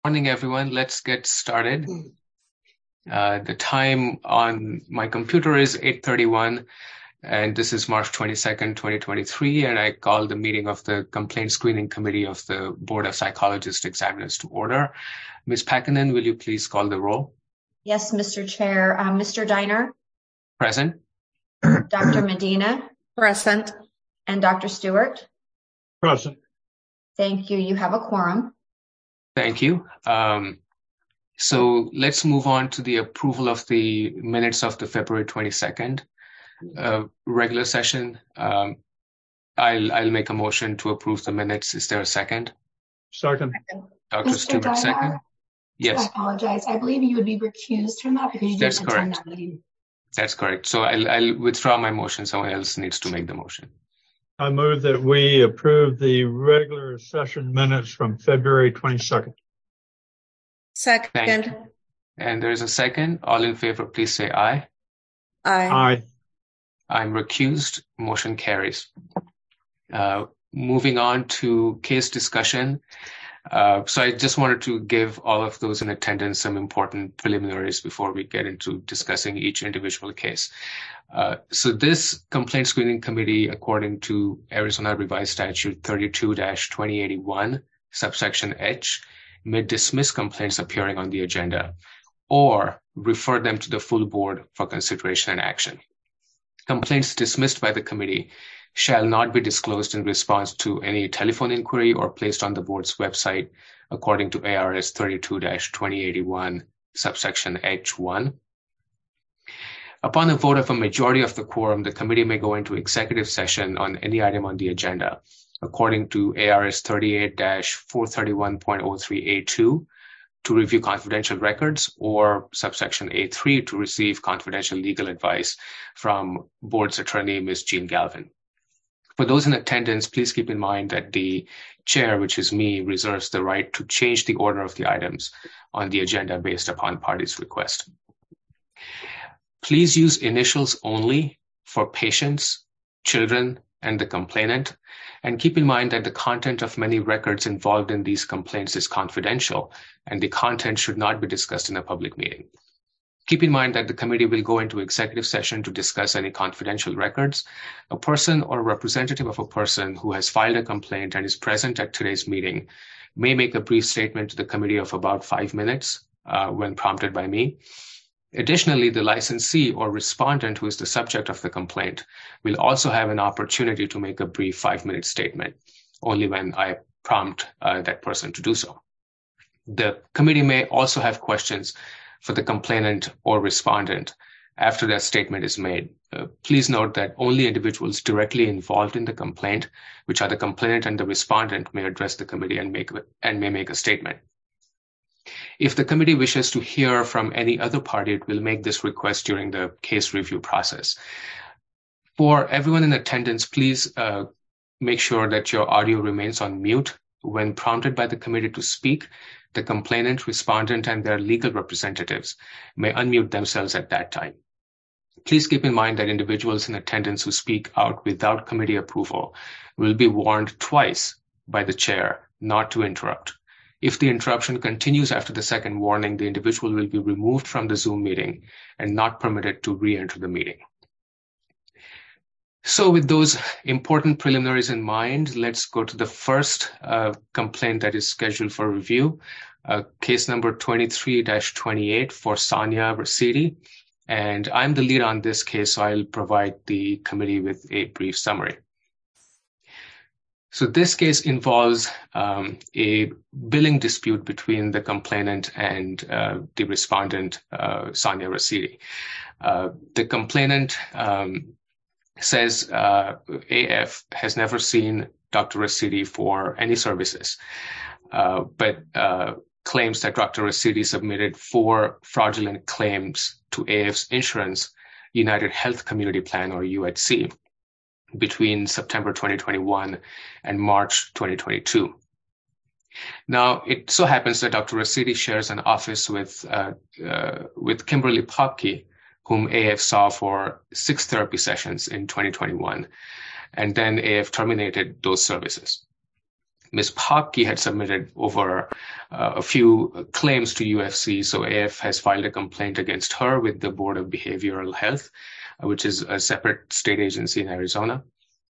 Morning, everyone. Let's get started. The time on my computer is 8:31, and this is March 22nd, 2023, and I call the meeting of the Complaint Screening Committee of the Board of Psychologist Examiners to order. Ms. Pakkanen, will you please call the roll? Yes, Mr. Chair. Mr. Diner? Present. Dr. Medina? Present. And Dr. Stewart? Present. Thank you. You have a quorum. Thank you. So let's move on to the approval of the minutes of the February 22nd regular session. I'll make a motion to approve the minutes. Is there a second? Second. Dr. Stewart, Diner, second. Yes. I apologize. I believe you would be recused from that because you didn't attend that meeting. That's correct. So I'll withdraw my motion. Someone else needs to make the motion. I move that we approve the regular session minutes from February 22nd. Second. And there's a second. All in favor, please say aye. Aye. I'm recused. Motion carries. Moving on to case discussion. So I just wanted to give all of those in attendance some important preliminaries before we get into discussing each individual case. So this complaint screening committee, according to Arizona Revised Statute 32-2081, subsection H, may dismiss complaints appearing on the agenda or refer them to the full board for consideration and action. Complaints dismissed by the committee shall not be disclosed in response to any telephone inquiry or placed on the board's website, according to ARS 32-2081, subsection H1. Upon a vote of a majority of the quorum, the committee may go into executive session on any item on the agenda, according to ARS 38-431.03A2, to review confidential records, or subsection A3 to receive confidential legal advice from board's attorney, Ms. Jean Galvin. For those in attendance, please keep in mind that the chair, which is me, reserves the right to change the order of the items on the agenda based upon parties' request. Please use initials only for patients, children, and the complainant, and keep in mind that the content of many records involved in these complaints is confidential, and the content should not be discussed in a public meeting. Keep in mind that the committee will go into executive session to discuss any confidential records. A person or representative of a person who has filed a complaint and is present at today's meeting may make a brief statement to the committee of about 5 minutes when prompted by me. Additionally, the licensee or respondent who is the subject of the complaint will also have an opportunity to make a brief 5-minute statement, only when I prompt that person to do so. The committee may also have questions for the complainant or respondent after that statement is made. Please note that only individuals directly involved in the complaint, which are the complainant and the respondent, may address the committee and may make a statement. If the committee wishes to hear from any other party, it will make this request during the case review process. For everyone in attendance, please make sure that your audio remains on mute. When prompted by the committee to speak, the complainant, respondent, and their legal representatives may unmute themselves at that time. Please keep in mind that individuals in attendance who speak out without committee approval will be warned twice by the chair not to interrupt. If the interruption continues after the second warning, the individual will be removed from the Zoom meeting and not permitted to re-enter the meeting. So with those important preliminaries in mind, let's go to the first complaint that is scheduled for review, case number 23-28 for Sonia Rasidi. And I'm the lead on this case, so I'll provide the committee with a brief summary. So this case involves a billing dispute between the complainant and the respondent, Sonia Rasidi. The complainant says AF has never seen Dr. Rasidi for any services, but claims that Dr. Rasidi submitted 4 fraudulent claims to AF's insurance, United Health Community Plan, or UHC, between September 2021 and March 2022. Now, it so happens that Dr. Rasidi shares an office with Kimberly Popke, whom AF saw for 6 therapy sessions in 2021, and then AF terminated those services. Ms. Popke had submitted over a few claims to UFC, so AF has filed a complaint against her with the Board of Behavioral Health, which is a separate state agency in Arizona.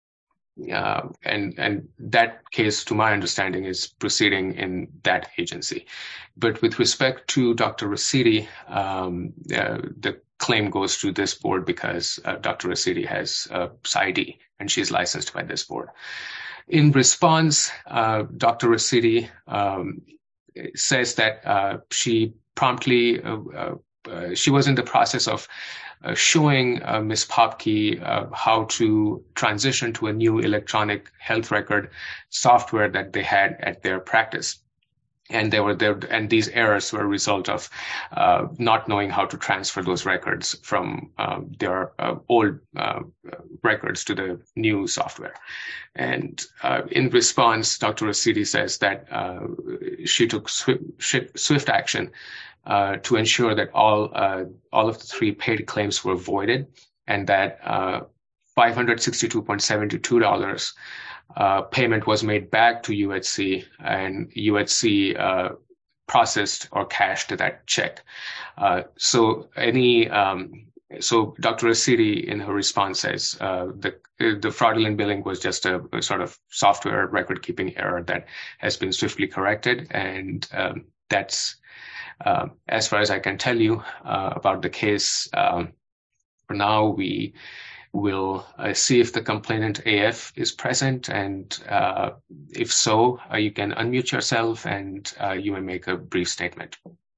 And that case, to my understanding, is proceeding in that agency. But with respect to Dr. Raciti, the claim goes to this board because Dr. Raciti has PsyD and she's licensed by this board. In response, Dr. Raciti says that she promptly, she was in the process of showing Ms. Popke how to transition to a new electronic health record software that they had at their practice. And these errors were a result of not knowing how to transfer those records from their old records to the new software. And in response, Dr. Raciti says that she took swift action to ensure that all of the 3 paid claims were voided, and that $562.72 payment was made back to UHC, and UHC processed or cashed that check. So Dr. Raciti, in her response, says the fraudulent billing was just a sort of software record keeping error that has been swiftly corrected, and that's as far as I can tell you about the case. For now, we will see if the complainant AF is present, and if so, you can unmute yourself and you may make a brief statement.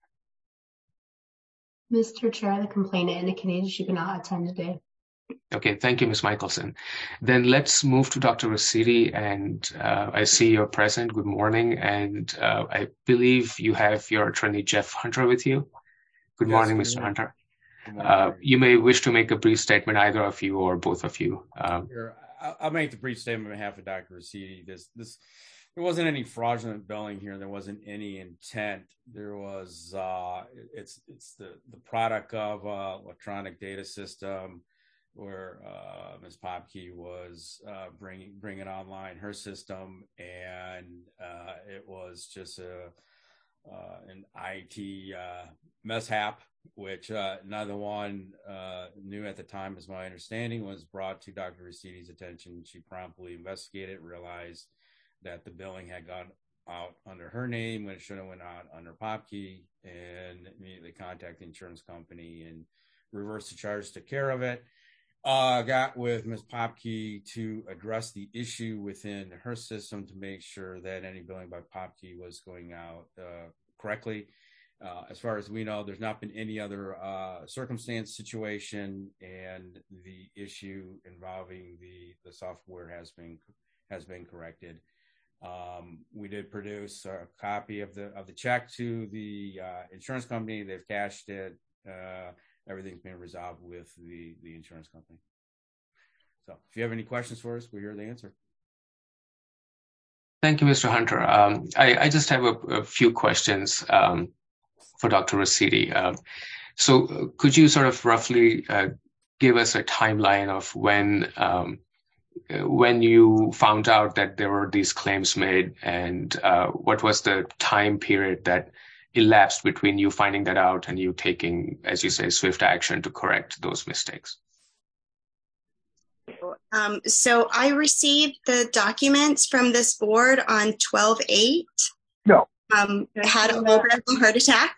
Mr. Chair, the complainant indicated she could not attend today. Okay, thank you, Ms. Michelson. Then let's move to Dr. Raciti, and I see you're present. Good morning, and I believe you have your attorney, Jeff Hunter, with you. Good morning, Mr. Hunter. You may wish to make a brief statement, either of you or both of you. Sure. I'll make the brief statement on behalf of Dr. Raciti. There wasn't any fraudulent billing here. There wasn't any intent. There was it's the product of electronic data system where Ms. Popke was bringing online her system, and it was just an IT mishap, which neither one knew at the time, as my understanding, was brought to Dr. Raciti's attention. She promptly investigated, realized that the billing had gone out under her name when it should have went out under Popke, and immediately contacted the insurance company and reversed the charge, took care of it. Got with Ms. Popke to address the issue within her system to make sure that any billing by Popke was going out correctly. As far as we know, there's not been any other circumstance, situation, and the issue involving the software has been corrected. We did produce a copy of the check to the insurance company. They've cashed it. Everything's been resolved with the insurance company. So if you have any questions for us, we're here to answer. Thank you, Mr. Hunter. I just have a few questions for Dr. Raciti. So could you sort of roughly give us a timeline of when you found out that there were these claims made, and what was the time period that elapsed between you finding that out and you taking, as you say, swift action to correct those mistakes? So I received the documents from this board on 12/8. No. Had a little bit of a heart attack.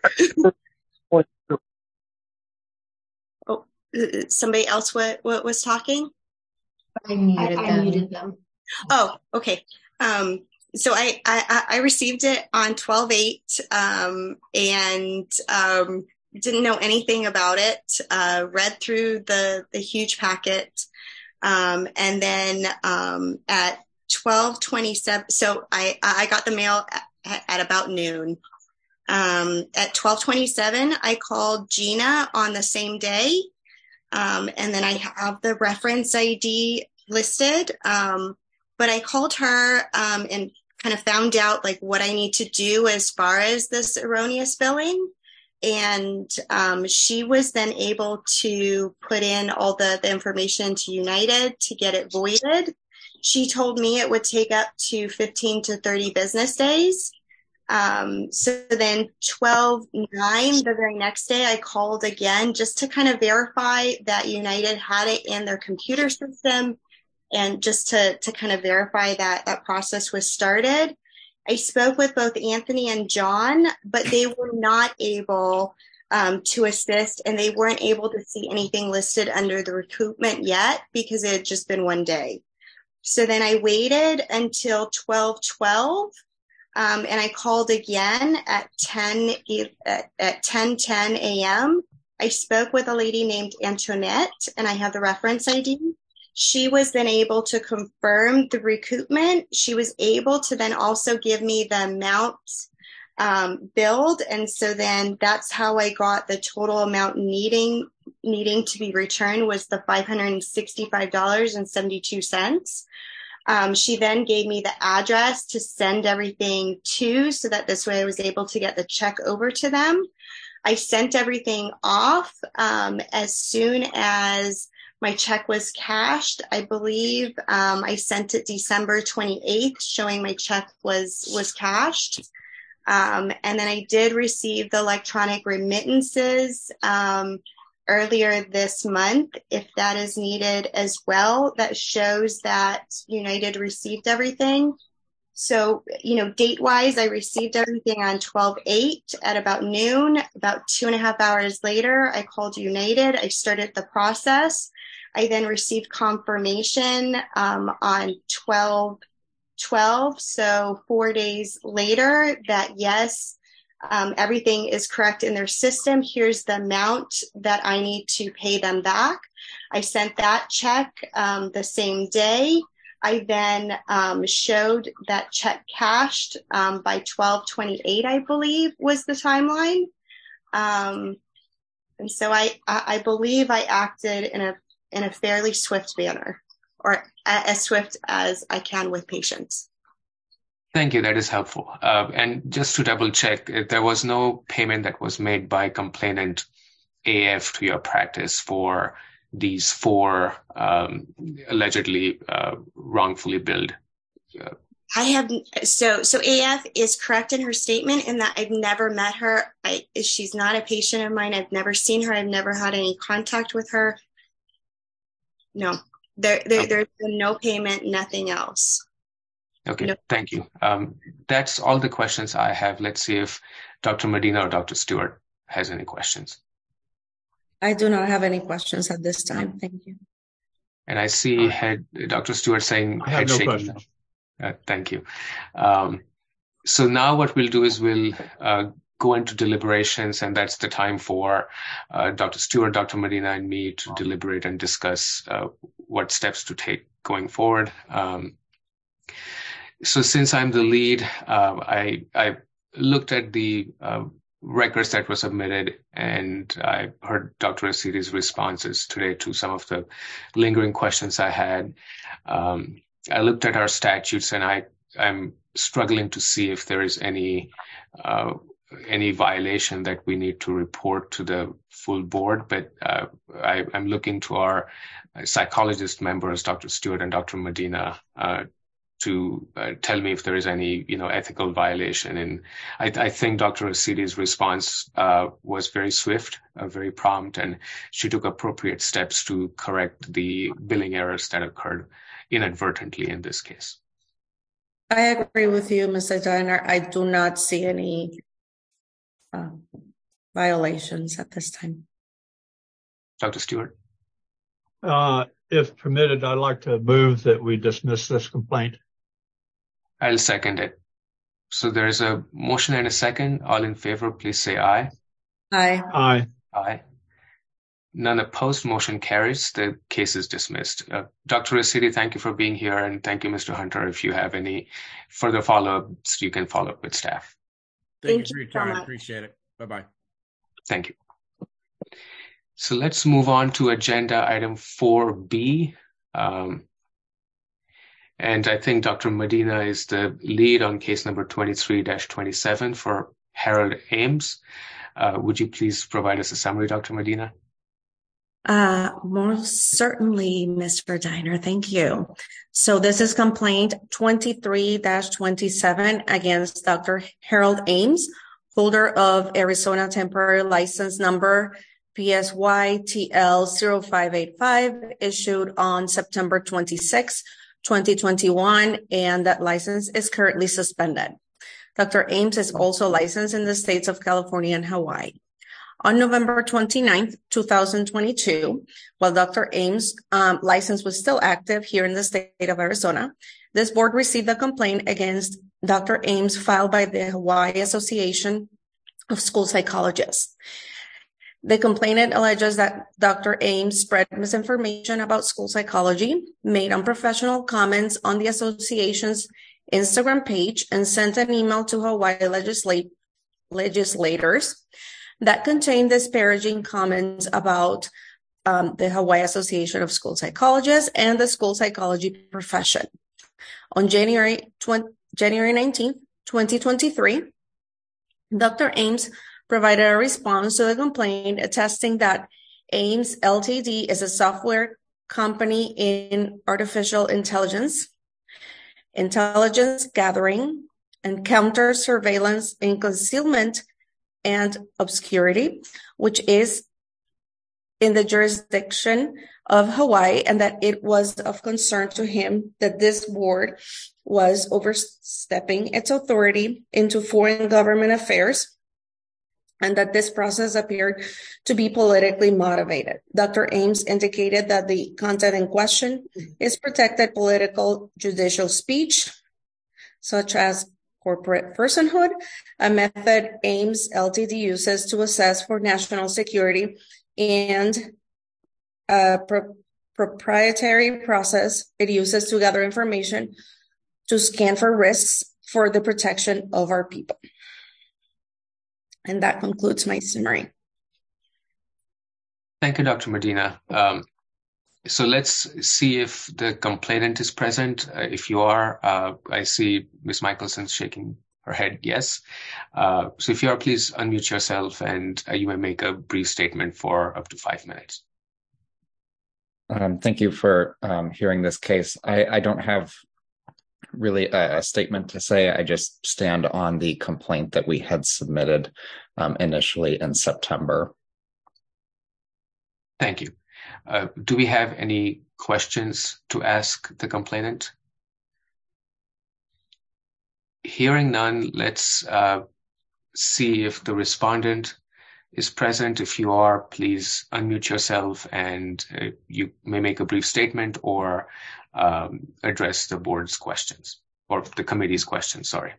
Oh, somebody else was talking? I muted them. Oh, okay. So I received it on 12/8 and didn't know anything about it. Read through the huge packet, and then at 12:27. So I got the mail at about noon. At 12:27, I called Gina on the same day, and then I have the reference ID listed. But I called her and kind of found out like what I need to do as far as this erroneous billing. And she was then able to put in all the information to United to get it voided. She told me it would take up to 15 to 30 business days. So then 12/9, the very next day, I called again just to kind of verify that United had it in their computer system and just to kind of verify that that process was started. I spoke with both Anthony and John, but they were not able to assist, and they weren't able to see anything listed under the recoupment yet because it had just been one day. So then I waited until 12/12, and I called again at 10:10 a.m. I spoke with a lady named Antoinette, and I have the reference ID. She was then able to confirm the recoupment. She was able to then also give me the amounts billed. And so then that's how I got the total amount needing to be returned was the $565.72. She then gave me the address to send everything to, so that this way I was able to get the check over to them. I sent everything off as soon as my check was cashed. I believe I sent it December 28th, showing my check was cashed. And then I did receive the electronic remittances earlier this month, if that is needed as well. That shows that United received everything. So, date-wise, I received everything on 12/8 at about noon. About 2.5 hours later, I called United. I started the process. I then received confirmation on 12/12, so 4 days later, that yes, everything is correct in their system. Here's the amount that I need to pay them back. I sent that check the same day. I then showed that check cashed by 12/28, I believe, was the timeline. And so I believe I acted in a fairly swift manner, or as swift as I can with patients. Thank you. That is helpful. And just to double check, there was no payment that was made by complainant AF to your practice for these 4 allegedly wrongfully billed. So AF is correct in her statement in that I've never met her. She's not a patient of mine. I've never seen her. I've never had any contact with her. No, there's been no payment, nothing else. Okay, No. Thank you. That's all the questions I have. Let's see if Dr. Medina or Dr. Stewart has any questions. I do not have any questions at this time. Thank you. And I see Dr. Stewart saying I have head no shaking. questions. Thank you. So now what we'll do is we'll go into deliberations, and that's the time for Dr. Stewart, Dr. Medina, and me to deliberate and discuss what steps to take going forward. So since I'm the lead, I looked at the records that were submitted, and I heard Dr. Asiti's responses today to some of the lingering questions I had. I looked at our statutes, and I'm struggling to see if there is any violation that we need to report to the full board, but I'm looking to our psychologist members, Dr. Stewart and Dr. Medina, to tell me if there is any, ethical violation. And I think Dr. Asiti's response was very swift, very prompt, and she took appropriate steps to correct the billing errors that occurred inadvertently in this case. I agree with you, Mr. Diner. I do not see any violations at this time. Dr. Stewart? If permitted, I'd like to move that we dismiss this complaint. I'll second it. So there's a motion and a second. All in favor, please say aye. Aye. Aye. Aye. None opposed. Motion carries. The case is dismissed. Dr. Asiti, thank you for being here, and thank you, Mr. Hunter. If you have any further follow-ups, you can follow up with staff. Thank you for your time. Appreciate it. Bye-bye. Thank you. So let's move on to agenda item 4B. And I think Dr. Medina is the lead on case number 23-27 for Harold Ames. Would you please provide us a summary, Dr. Medina? Most certainly, Mr. Diner. Thank you. So this is complaint 23-27 against Dr. Harold Ames, holder of Arizona temporary license number PSYTL0585, issued on September 26, 2021, and that license is currently suspended. Dr. Ames is also licensed in the states of California and Hawaii. On November 29th, 2022, while Dr. Ames' license was still active here in the state of Arizona, this board received a complaint against Dr. Ames filed by the Hawaii Association of School Psychologists. The complainant alleges that Dr. Ames spread misinformation about school psychology, made unprofessional comments on the association's Instagram page, and sent an email to Hawaii legislators that contained disparaging comments about the Hawaii Association of School Psychologists and the school psychology profession. On January 19, 2023, Dr. Ames provided a response to the complaint attesting that Ames Ltd. Is a software company in artificial intelligence gathering, and counter surveillance in concealment and obscurity, which is in the jurisdiction of Hawaii, and that it was of concern to him that this board was overstepping its authority into foreign government affairs, and that this process appeared to be politically motivated. Dr. Ames indicated that the content in question is protected political judicial speech, such as corporate personhood, a method Ames Ltd. Uses to assess for national security, and a proprietary process it uses to gather information to scan for risks for the protection of our people. And that concludes my summary. Thank you, Dr. Medina. So let's see if the complainant is present. If you are, I see Ms. Michelson shaking her head yes. So if you are, please unmute yourself, and you may make a brief statement for up to 5 minutes. Thank you for hearing this case. I don't have really a statement to say. I just stand on the complaint that we had submitted initially in September. Thank you. Do we have any questions to ask the complainant? Hearing none, let's see if the respondent is present. If you are, please unmute yourself, and you may make a brief statement or address the board's questions, or the committee's questions, sorry.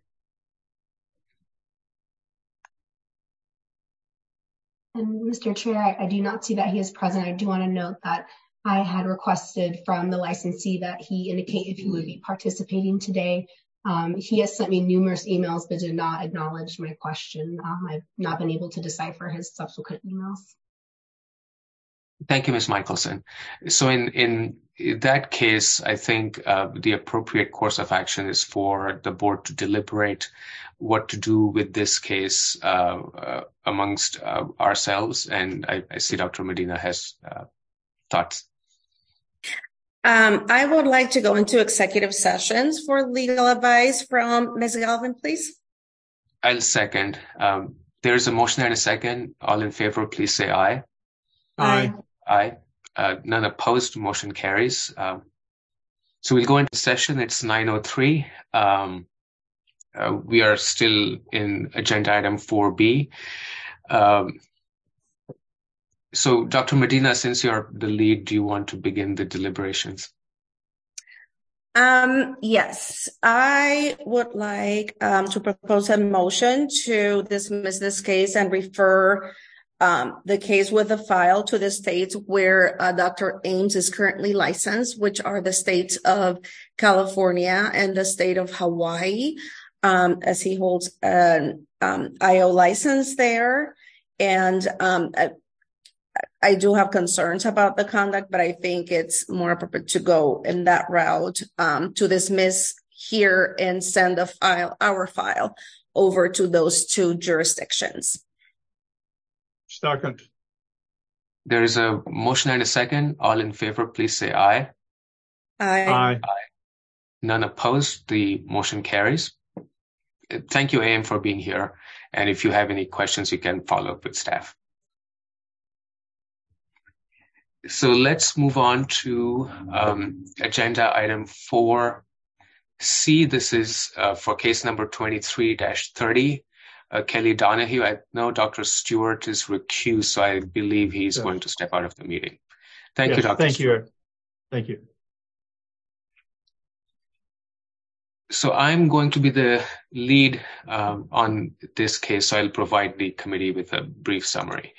And Mr. Chair, I do not see that he is present. I do want to note that I had requested from the licensee that he indicate if he would be participating today. He has sent me numerous emails but did not acknowledge my question. I've not been able to decipher his subsequent emails. Thank you, Ms. Michelson. So in that case, I think the appropriate course of action is for the board to deliberate what to do with this case amongst ourselves. And I see Dr. Medina has thoughts. I would like to go into executive sessions for legal advice from Ms. Galvin, please. I'll second. There is a motion and a second. All in favor, please say aye. Aye. Aye. None opposed. Motion carries. So we'll go into session. It's 9:03. We are still in agenda item 4B. So Dr. Medina, since you're the lead, do you want to begin the deliberations? Yes, I would like to propose a motion to dismiss this case and refer the case with the file to the states where Dr. Ames is currently licensed, which are the states of California and the state of Hawaii, as he holds an IO license there. And I do have concerns about the conduct, but I think it's more appropriate to go in that route, to dismiss here and send our file over to those two jurisdictions. Second. There is a motion and a second. All in favor, please say aye. Aye. None opposed. The motion carries. Thank you, AM, for being here. And if you have any questions, you can follow up with staff. So let's move on to agenda item 4C. This is for case number 23-30. Kelly Donahue. I know Dr. Stewart is recused, so I believe he's going to step out of the meeting. Thank you, Dr. Stewart. Thank you. So I'm going to be the lead on this case, so I'll provide the committee with a brief summary.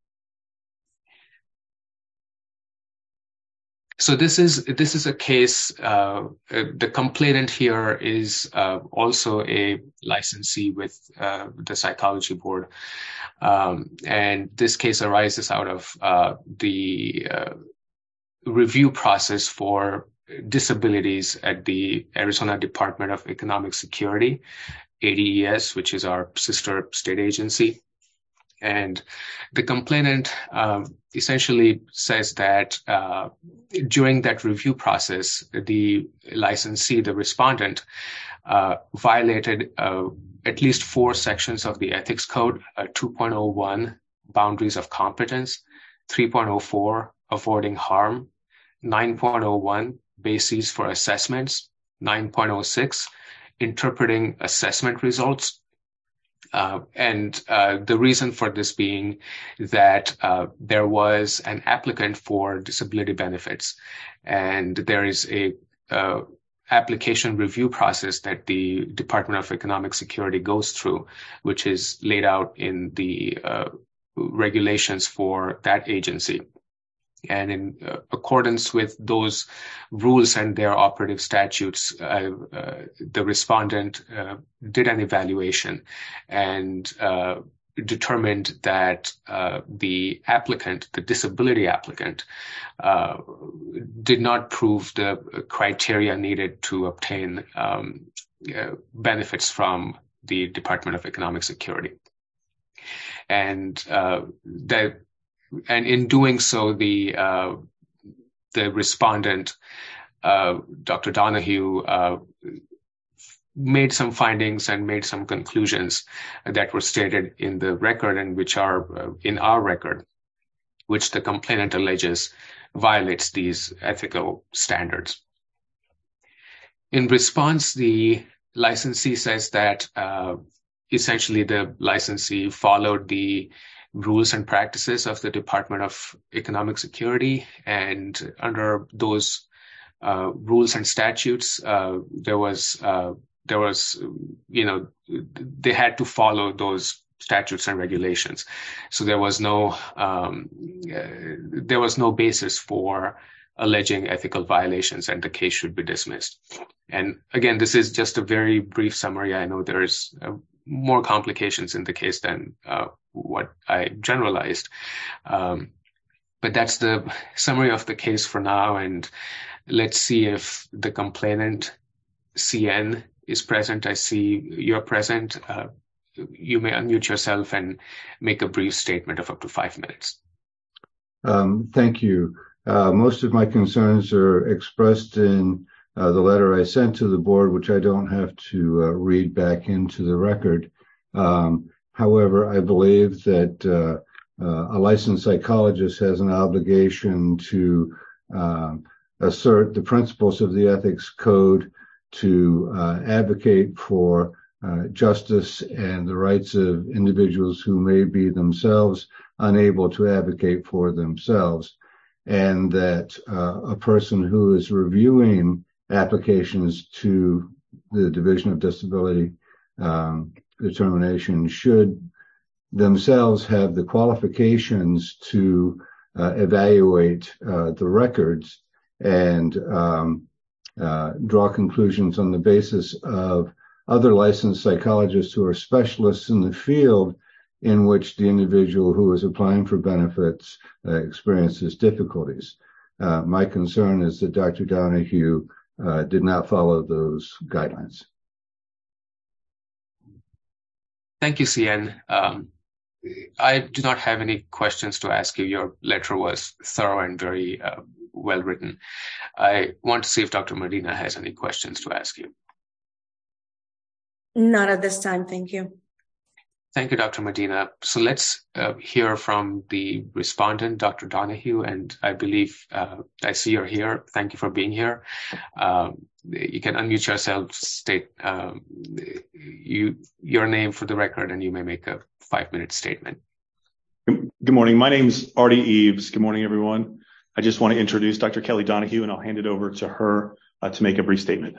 So this is a case, the complainant here is also a licensee with the psychology board. And this case arises out of the review process for disabilities at the Arizona Department of Economic Security, ADES, which is our sister state agency. And the complainant essentially says that during that review process, the licensee, the respondent, violated at least 4 sections of the ethics code, 2.01, boundaries of competence, 3.04, avoiding harm, 9.01, bases for assessments, 9.06, interpreting assessment results. And the reason for this being that there was an applicant for disability benefits, and there is a application review process that the Department of Economic Security goes through, which is laid out in the regulations for that agency. And in accordance with those rules and their operative statutes, the respondent did an evaluation and determined that the applicant, the disability applicant, did not prove the criteria needed to obtain benefits from the Department of Economic Security. And in doing so, the respondent, Dr. Donahue, made some findings and made some conclusions that were stated in the record and which are in our record, which the complainant alleges violates these ethical standards. In response, the licensee says that essentially the licensee followed the rules and practices of the Department of Economic Security, and under those rules and statutes, there was, they had to follow those statutes and regulations. So there was no basis for alleging ethical violations, and the case should be dismissed. And again, this is just a very brief summary. I know there's more complications in the case than what I generalized. But that's the summary of the case for now. And let's see if the complainant, CN, is present. I see you're present. You may unmute yourself and make a brief statement of up to 5 minutes. Thank you. Most of my concerns are expressed in the letter I sent to the board, which I don't have to read back into the record. However, I believe that a licensed psychologist has an obligation to assert the principles of the ethics code, to advocate for justice and the rights of individuals who may be themselves unable to advocate for themselves, and that a person who is reviewing applications to the Division of Disability Determination should themselves have the qualifications to evaluate the records and draw conclusions on the basis of other licensed psychologists who are specialists in the field in which the individual who is applying for benefits experiences difficulties. My concern is that Dr. Donahue did not follow those guidelines. Thank you, CN. I do not have any questions to ask you. Your letter was thorough and very well written. I want to see if Dr. Medina has any questions to ask you. Not at this time, thank you. Thank you, Dr. Medina. So let's hear from the respondent, Dr. Donahue, and I believe I see you're here. Thank you for being here. You can unmute yourself, state your name for the record, and you may make a 5-minute statement. Good morning. My name's Artie Eves. Good morning, everyone. I just want to introduce Dr. Kelly Donahue, and I'll hand it over to her to make a brief statement.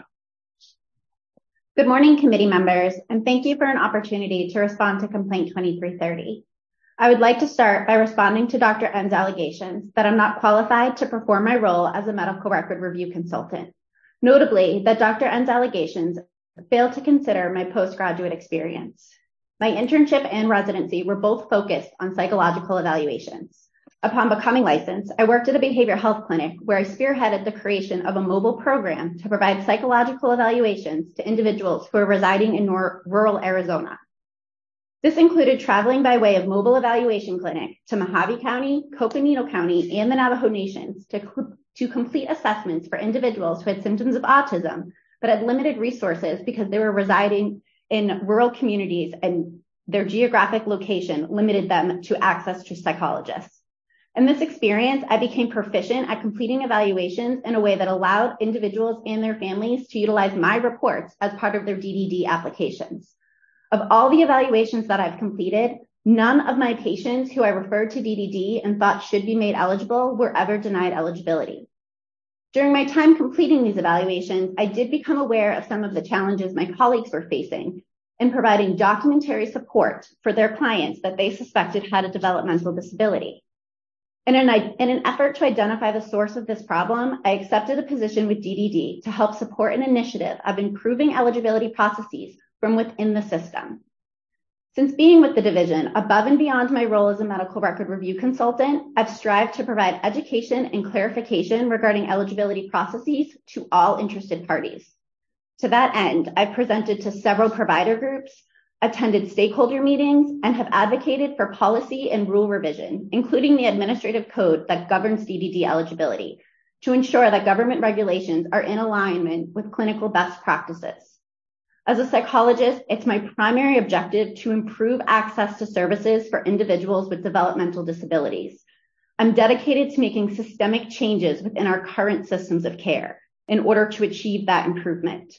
Good morning, committee members, and thank you for an opportunity to respond to Complaint 2330. I would like to start by responding to Dr. N's allegations that I'm not qualified to perform my role as a medical record review consultant. Notably, that Dr. N's allegations fail to consider my postgraduate experience. My internship and residency were both focused on psychological evaluations. Upon becoming licensed, I worked at a behavioral health clinic where I spearheaded the creation of a mobile program to provide psychological evaluations to individuals who are residing in rural Arizona. This included traveling by way of mobile evaluation clinic to Mojave County, Coconino County, and the Navajo Nations to complete assessments for individuals who had symptoms of autism but had limited resources because they were residing in rural communities and their geographic location limited them to access to psychologists. In this experience, I became proficient at completing evaluations in a way that allowed individuals and their families to utilize my reports as part of their DDD applications. Of all the evaluations that I've completed, none of my patients who I referred to DDD and thought should be made eligible were ever denied eligibility. During my time completing these evaluations, I did become aware of some of the challenges my colleagues were facing in providing documentary support for their clients that they suspected had a developmental disability. In an effort to identify the source of this problem, I accepted a position with DDD to help support an initiative of improving eligibility processes from within the system. Since being with the division, above and beyond my role as a medical record review consultant, I've strived to provide education and clarification regarding eligibility processes to all interested parties. To that end, I've presented to several provider groups, attended stakeholder meetings, and have advocated for policy and rule revision, including the administrative code that governs DDD eligibility, to ensure that government regulations are in alignment with clinical best practices. As a psychologist, it's my primary objective to improve access to services for individuals with developmental disabilities. I'm dedicated to making systemic changes within our current systems of care in order to achieve that improvement.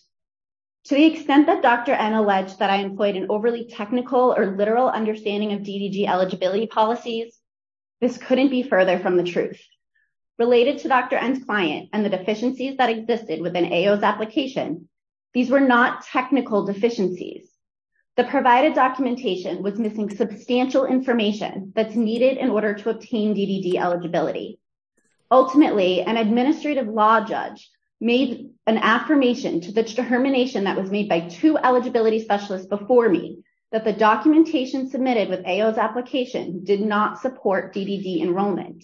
To the extent that Dr. N alleged that I employed an overly technical or literal understanding of DDD eligibility policies, this couldn't be further from the truth. Related to Dr. N's client and the deficiencies that existed within AO's application, these were not technical deficiencies. The provided documentation was missing substantial information that's needed in order to obtain DDD eligibility. Ultimately, an administrative law judge made an affirmation to the determination that was made by 2 eligibility specialists before me that the documentation submitted with AO's application did not support DDD enrollment.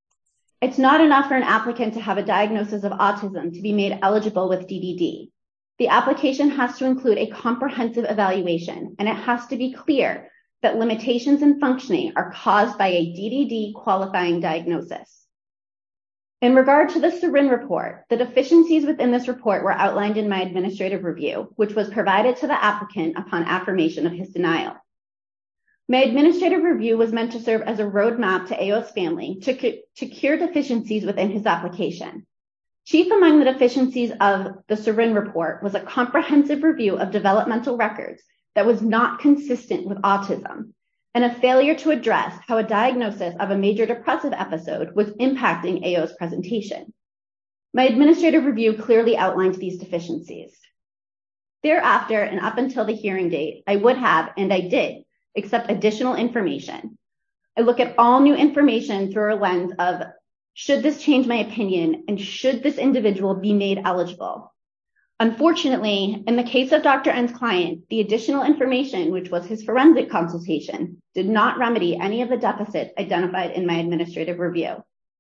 It's not enough for an applicant to have a diagnosis of autism to be made eligible with DDD. The application has to include a comprehensive evaluation, and it has to be clear that limitations in functioning are caused by a DDD qualifying diagnosis. In regard to the Sarin report, the deficiencies within this report were outlined in my administrative review, which was provided to the applicant upon affirmation of his denial. My administrative review was meant to serve as a roadmap to AO's family to cure deficiencies within his application. Chief among the deficiencies of the Sarin report was a comprehensive review of developmental records that was not consistent with autism, and a failure to address how a diagnosis of a major depressive episode was impacting AO's presentation. My administrative review clearly outlined these deficiencies. Thereafter, and up until the hearing date, I would have, and I did, accept additional information. I look at all new information through a lens of, should this change my opinion, and should this individual be made eligible? Unfortunately, in the case of Dr. N's client, the additional information, which was his forensic consultation, did not remedy any of the deficits identified in my administrative review.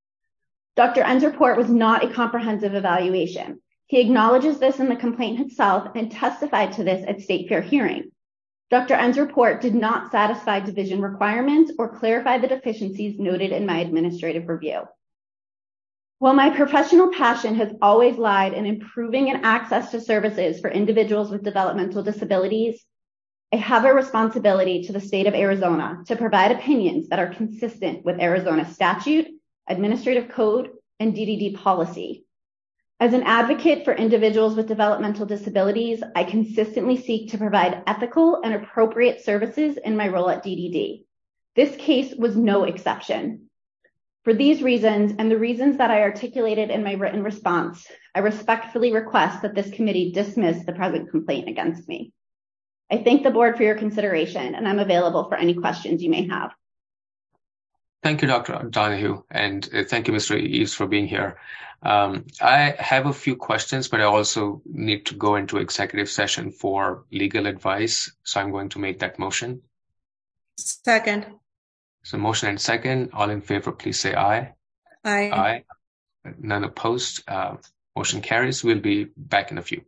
Dr. N's report was not a comprehensive evaluation. He acknowledges this in the complaint itself and testified to this at State Fair hearing. Dr. N's report did not satisfy division requirements or clarify the deficiencies noted in my administrative review. While my professional passion has always lied in improving and access to services for individuals with developmental disabilities, I have a responsibility to the state of Arizona to provide opinions that are consistent with Arizona statute, administrative code, and DDD policy. As an advocate for individuals with developmental disabilities, I consistently seek to provide ethical and appropriate services in my role at DDD. This case was no exception. For these reasons and the reasons that I articulated in my written response, I respectfully request that this committee dismiss the present complaint against me. I thank the board for your consideration, and I'm available for any questions you may have. Thank you, Dr. Donahue, and thank you, Mr. Eves, for being here. I have a few questions, but I also need to go into executive session for legal advice, so I'm going to make that motion. Second. So motion and second. All in favor, please say aye. Aye. Aye. None opposed. Motion carries. We'll be back in a few.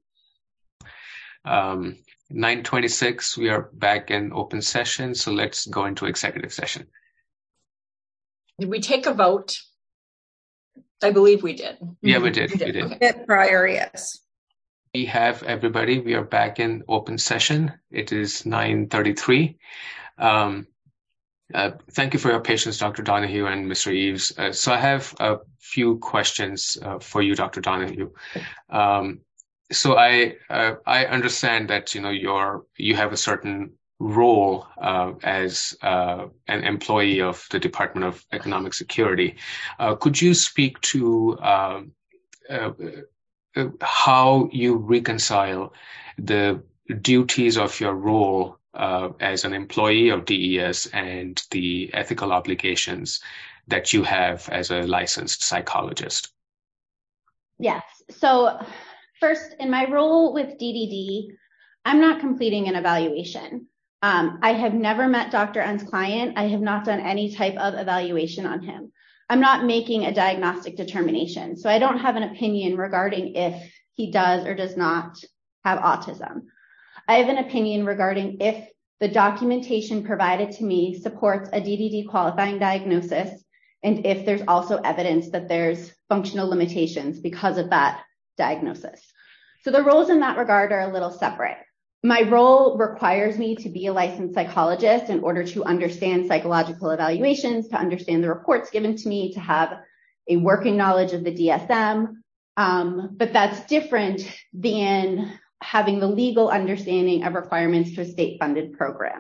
9:26, we are back in open session, so let's go into executive session. Did we take a vote? I believe we did. Yeah, we did. We did. Okay. Prior, yes. We have everybody. We are back in open session. It is 9:33. Thank you for your patience, Dr. Donahue and Mr. Eves. So I have a few questions for you, Dr. Donahue. So I understand that you have a certain role as an employee of the Department of Economic Security. Could you speak to how you reconcile the duties of your role as an employee of DES and the ethical obligations that you have as a licensed psychologist? Yes. So first, in my role with DDD, I'm not completing an evaluation. I have never met Dr. N's client. I have not done any type of evaluation on him. I'm not making a diagnostic determination. So I don't have an opinion regarding if he does or does not have autism. I have an opinion regarding if the documentation provided to me supports a DDD qualifying diagnosis, and if there's also evidence that there's functional limitations because of that diagnosis. So the roles in that regard are a little separate. My role requires me to be a licensed psychologist in order to understand psychological evaluations, to understand the reports given to me, to have a working knowledge of the DSM. But that's different than having the legal understanding of requirements to a state-funded program.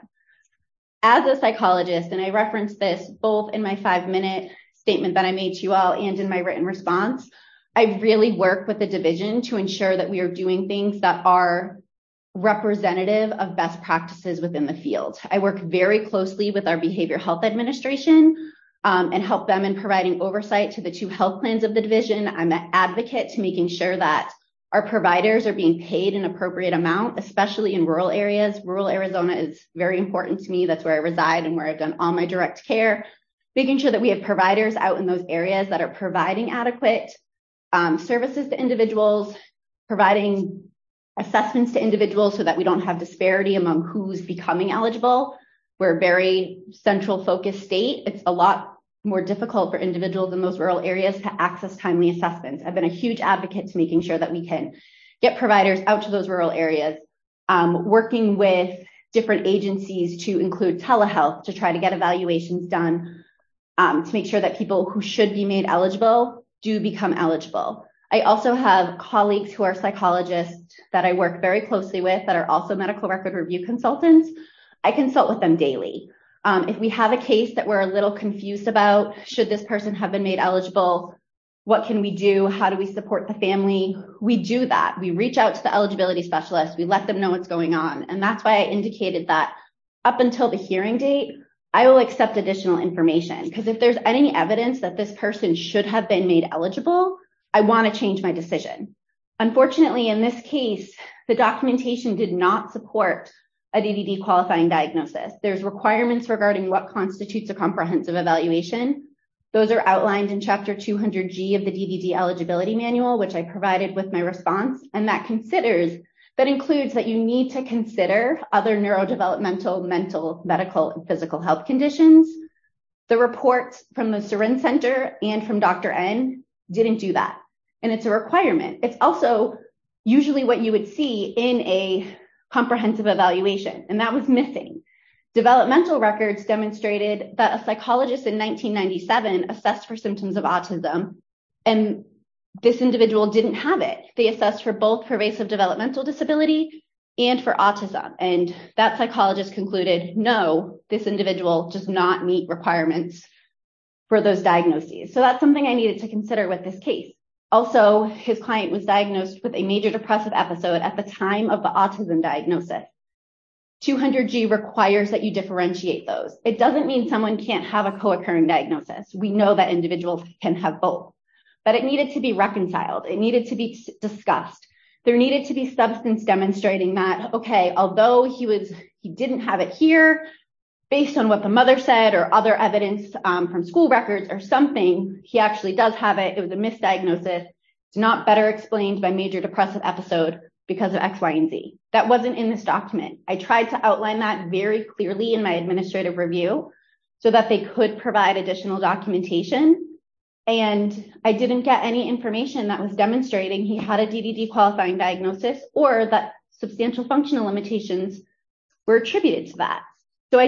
As a psychologist, and I referenced this both in my 5-minute statement that I made to you all and in my written response, I really work with the division to ensure that we are doing things that are representative of best practices within the field. I work very closely with our Behavioral Health Administration and help them in providing oversight to the 2 health plans of the division. I'm an advocate to making sure that our providers are being paid an appropriate amount, especially in rural areas. Rural Arizona is very important to me. That's where I reside and where I've done all my direct care, making sure that we have providers out in those areas that are providing adequate services to individuals, providing assessments to individuals so that we don't have disparity among who's becoming eligible. We're a very central focused state. It's a lot more difficult for individuals in those rural areas to access timely assessments. I've been a huge advocate to making sure that we can get providers out to those rural areas, working with different agencies to include telehealth to try to get evaluations done, to make sure that people who should be made eligible do become eligible. I also have colleagues who are psychologists that I work very closely with that are also medical record review consultants. I consult with them daily. If we have a case that we're a little confused about, should this person have been made eligible? What can we do? How do we support the family? We do that. We reach out to the eligibility specialist. We let them know what's going on. And that's why I indicated that up until the hearing date, I will accept additional information, because if there's any evidence that this person should have been made eligible, I want to change my decision. Unfortunately, in this case, the documentation did not support a DDD qualifying diagnosis. There's requirements regarding what constitutes a comprehensive evaluation. Those are outlined in Chapter 200G of the DDD eligibility manual, which I provided with my response, and that considers that includes that you need to consider other neurodevelopmental, mental, medical, and physical health conditions. The reports from the Sorin Center and from Dr. N didn't do that. And it's a requirement. It's also usually what you would see in a comprehensive evaluation, and that was missing. Developmental records demonstrated that a psychologist in 1997 assessed for symptoms of autism, and this individual didn't have it. They assessed for both pervasive developmental disability and for autism. And that psychologist concluded, no, this individual does not meet requirements for those diagnoses. So that's something I needed to consider with this case. Also, his client was diagnosed with a major depressive episode at the time of the autism diagnosis. 200G requires that you differentiate those. It doesn't mean someone can't have a co-occurring diagnosis. We know that individuals can have both, but it needed to be reconciled. It needed to be discussed. There needed to be substance demonstrating that, okay, although he didn't have it here, based on what the mother said or other evidence from school records or something, he actually does have it. It was a misdiagnosis. It's not better explained by major depressive episode because of X, Y, and Z. That wasn't in this document. I tried to outline that very clearly in my administrative review so that they could provide additional documentation. And I didn't get any information that was demonstrating he had a DDD qualifying diagnosis or that substantial functional limitations were attributed to that. So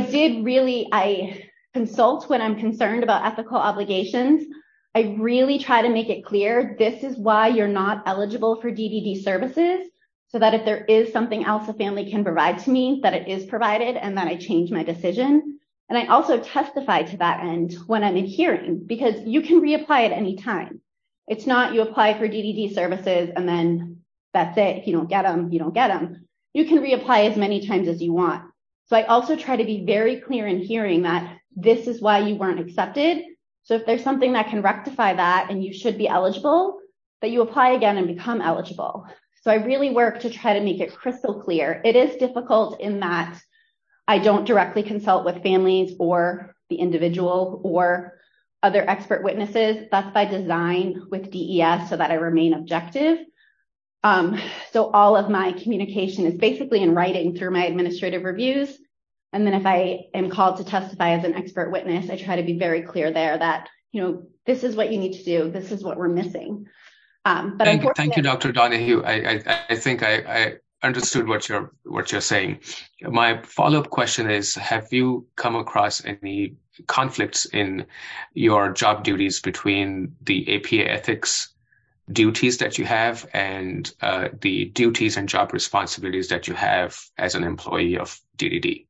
I consult when I'm concerned about ethical obligations. I really try to make it clear, this is why you're not eligible for DDD services, so that if there is something else a family can provide to me, that it is provided and that I change my decision. And I also testify to that end when I'm in hearing, because you can reapply at any time. It's not you apply for DDD services and then that's it. If you don't get them, you don't get them. You can reapply as many times as you want. So I also try to be very clear in hearing that this is why you weren't accepted. So if there's something that can rectify that and you should be eligible, that you apply again and become eligible. So I really work to try to make it crystal clear. It is difficult in that I don't directly consult with families or the individual or other expert witnesses. That's by design with DES so that I remain objective. So all of my communication is basically in writing through my administrative reviews. And then if I am called to testify as an expert witness, I try to be very clear there that, this is what you need to do. This is what we're missing. Thank you, Dr. Donahue. I think I understood what you're saying. My follow-up question is, have you come across any conflicts in your job duties between the APA ethics duties that you have and the duties and job responsibilities that you have as an employee of DDD?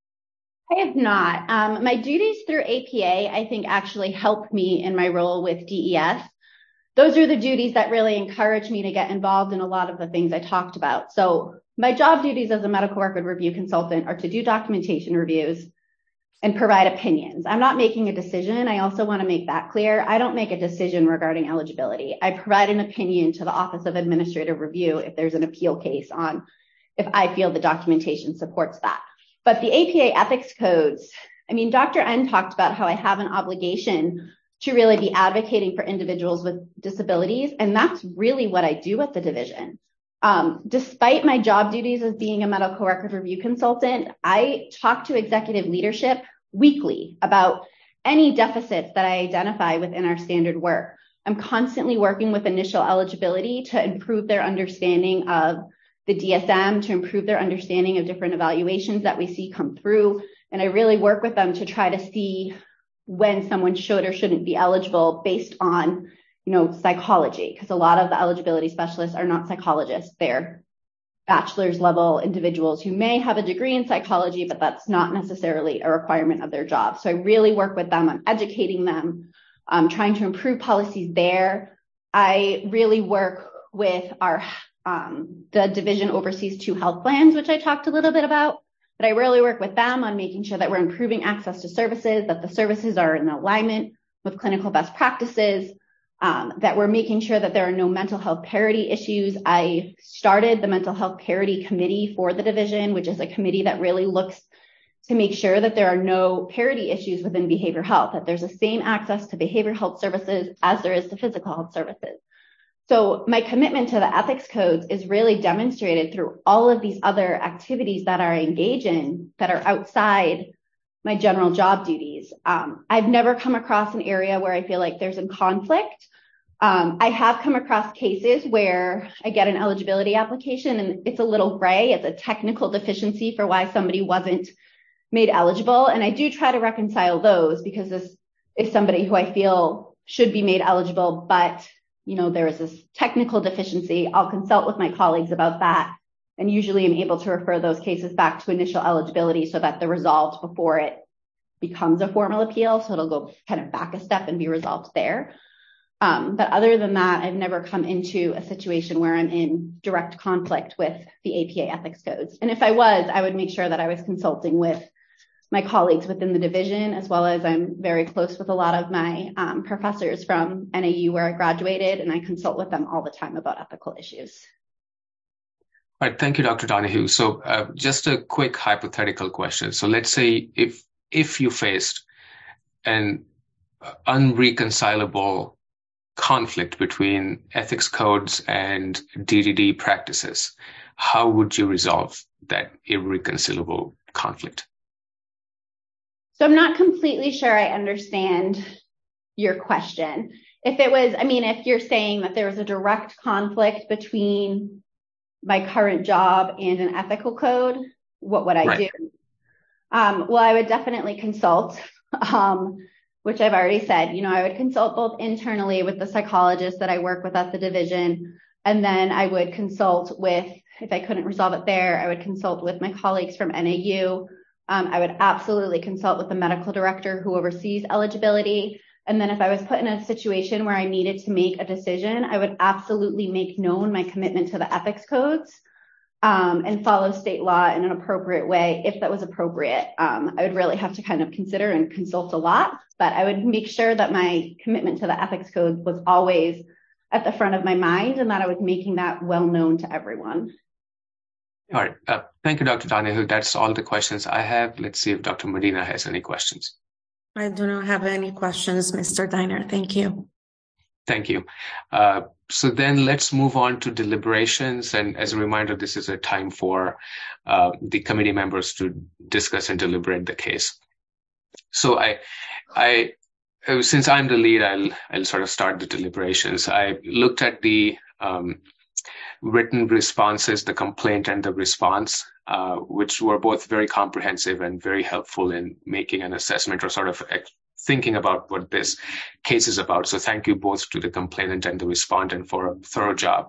I have not. My duties through APA, I think, actually help me in my role with DES. Those are the duties that really encourage me to get involved in a lot of the things I talked about. So my job duties as a medical record review consultant are to do documentation reviews and provide opinions. I'm not making a decision. I also want to make that clear. I don't make a decision regarding eligibility. I provide an opinion to the Office of Administrative Review if there's an appeal case on if I feel the documentation supports that. But the APA ethics codes, Dr. N talked about how I have an obligation to really be advocating for individuals with disabilities. And that's really what I do at the division. Despite my job duties as being a medical record review consultant, I talk to executive leadership weekly about any deficits that I identify within our standard work. I'm constantly working with initial eligibility to improve their understanding of the DSM, to improve their understanding of different evaluations that we see come through. And I really work with them to try to see when someone should or shouldn't be eligible based on, psychology, because a lot of the eligibility specialists are not psychologists. They're bachelor's level individuals who may have a degree in psychology, but that's not necessarily a requirement of their job. So I really work with them on educating them, trying to improve policies there. I really work with the division oversees 2 health plans, which I talked a little bit about. But I really work with them on making sure that we're improving access to services, that the services are in alignment with clinical best practices, that we're making sure that there are no mental health parity issues. I started the mental health parity committee for the division, which is a committee that really looks to make sure that there are no parity issues within behavioral health, that there's the same access to behavioral health services as there is to physical health services. So my commitment to the ethics codes is really demonstrated through all of these other activities that I engage in that are outside my general job duties. I've never come across an area where I feel like there's a conflict. I have come across cases where I get an eligibility application and it's a little gray. It's a technical deficiency for why somebody wasn't made eligible. And I do try to reconcile those because this is somebody who I feel should be made eligible, but there is this technical deficiency. I'll consult with my colleagues about that. And usually I'm able to refer those cases back to initial eligibility so that they're resolved before it becomes a formal appeal. So it'll go kind of back a step and be resolved there. But other than that, I've never come into a situation where I'm in direct conflict with the APA ethics codes. And if I was, I would make sure that I was consulting with my colleagues within the division, as well as I'm very close with a lot of my professors from NAU where I graduated, and I consult with them all the time about ethical issues. All right, thank you, Dr. Donahue. So just a quick hypothetical question. So let's say if you faced an unreconcilable conflict between ethics codes and DDD practices, how would you resolve that irreconcilable conflict? So I'm not completely sure I understand your question. If you're saying that there was a direct conflict between my current job and an ethical code, what would I do? Well, I would definitely consult, which I've already said. I would consult both internally with the psychologists that I work with at the division, and then I would consult with, if I couldn't resolve it there, I would consult with my colleagues from NAU. I would absolutely consult with the medical director who oversees eligibility. And then if I was put in a situation where I needed to make a decision, I would absolutely make known my commitment to the ethics codes and follow state law in an appropriate way, if that was appropriate. I would really have to kind of consider and consult a lot, but I would make sure that my commitment to the ethics code was always at the front of my mind and that I was making that well known to everyone. All right. Thank you, Dr. Donahue. That's all the questions I have. Let's see if Dr. Medina has any questions. I do not have any questions, Mr. Diner. Thank you. Thank you. So then let's move on to deliberations. And as a reminder, this is a time for the committee members to discuss and deliberate the case. So I since I'm the lead, I'll sort of start the deliberations. I looked at the written responses, the complaint and the response, which were both very comprehensive and very helpful in making an assessment or sort of thinking about what this case is about. So thank you both to the complainant and the respondent for a thorough job.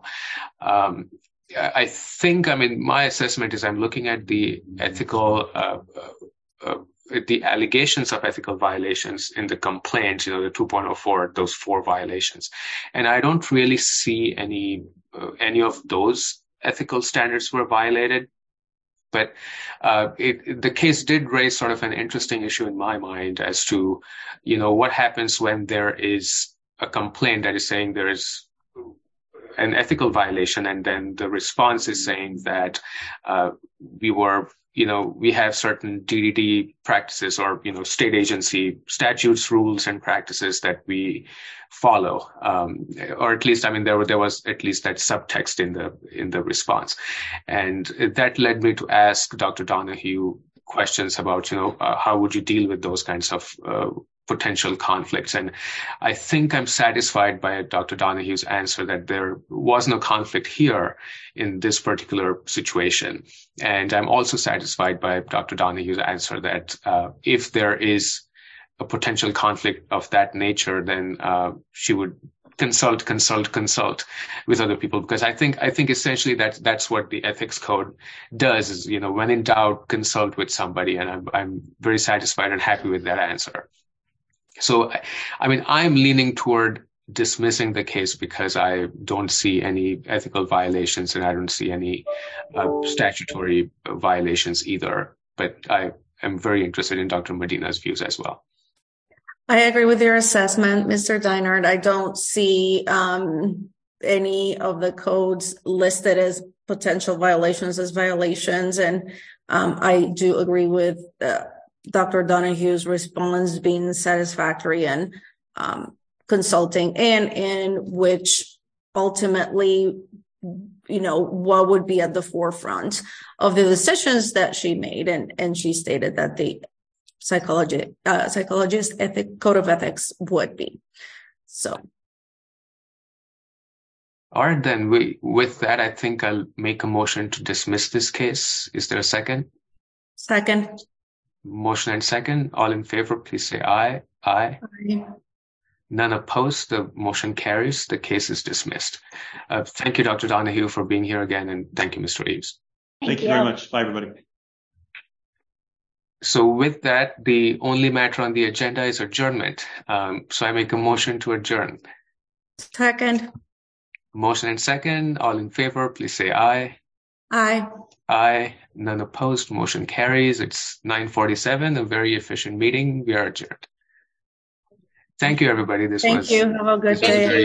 I think, my assessment is I'm looking at the ethical, the allegations of ethical violations in the complaint, the 2.04, those 4 violations. And I don't really see any of those ethical standards were violated. But the case did raise sort of an interesting issue in my mind as to, what happens when there is a complaint that is saying there is an ethical violation, and then the response is saying that we have certain DDD practices or, state agency statutes, rules, and practices that we follow, or at least, there was at least that subtext in the response, and that led me to ask Dr. Donahue questions about, how would you deal with those kinds of potential conflicts. And I think I'm satisfied by Dr. Donahue's answer that there was no conflict here in this particular situation. And I'm also satisfied by Dr. Donahue's answer that if there is a potential conflict of that nature, then she would consult with other people, because I think essentially that's what the ethics code does is, when in doubt, consult with somebody. And I'm very satisfied and happy with that answer. So, I'm leaning toward dismissing the case because I don't see any ethical violations and I don't see any statutory violations either. But I am very interested in Dr. Medina's views as well. I agree with your assessment, Mr. Deinert. I don't see any of the codes listed as potential violations as violations. And I do agree with Dr. Donahue's response being satisfactory and consulting, and in which ultimately, what would be at the forefront of the decisions that she made. And she stated that the psychologist code of ethics would be. So. All right, then with that, I think I'll make a motion to dismiss this case. Is there a second? Second. Motion and second. All in favor, please say aye. Aye. Aye. None opposed. The motion carries. The case is dismissed. Thank you, Dr. Donahue, for being here again, and thank you, Mr. Eves. Thank you very much. Bye, everybody. So with that, the only matter on the agenda is adjournment. So I make a motion to adjourn. Second. Motion and second. All in favor, please say aye. Aye. Aye. None opposed. Motion carries. It's 9:47, a very efficient meeting. We are adjourned. Thank you, everybody. Thank you. Have a good day.